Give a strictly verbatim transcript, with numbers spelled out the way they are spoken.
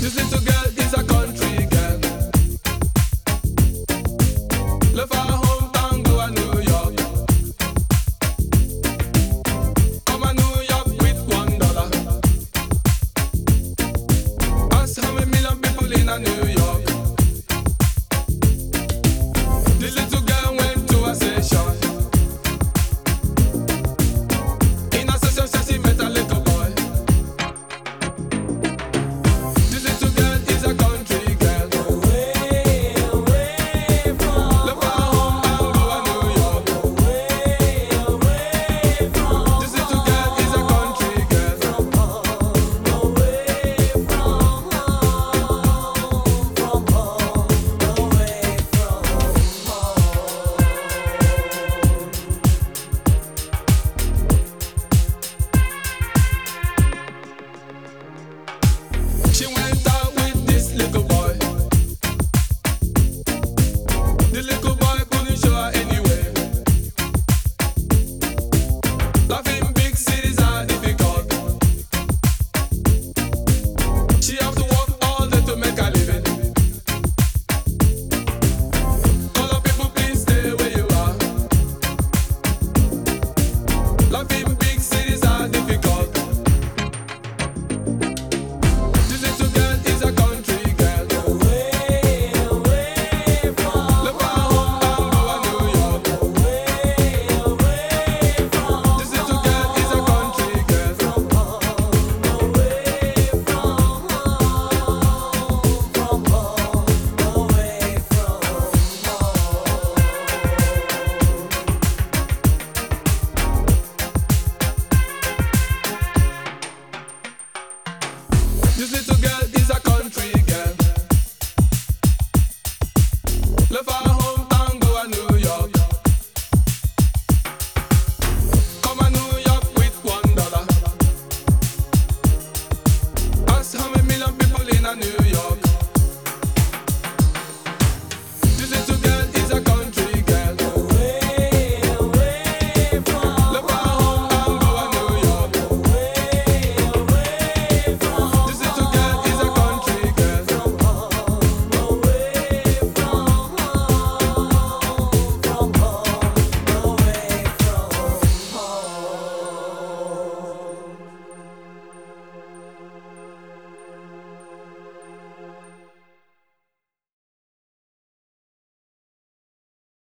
little girl is a country girl. Left her hometown, go to New York. Come to New York with one dollar. Ask how many million people in a New York. The little girl went to a session. In a session, she met a little boy. The little girl is a country girl. Away, away from Left her home and go to New York. away, away from This little girl is a country girl. home, away from home, from home, away from home. She went out with this little boy. The little boy couldn't show her anyway. Life in big cities are difficult. She have to work all day to make a living. Colour people, please stay where you are. Life in big cities are difficult. This little girl is a country girl. Away, away from Left her home and go to New York. away, away from This little girl is a country girl. from home, away from home, from home, away from home. This little girl is a country girl. Left her hometown, go to New York. Come to New York with one dollar. Ask how many million people in a New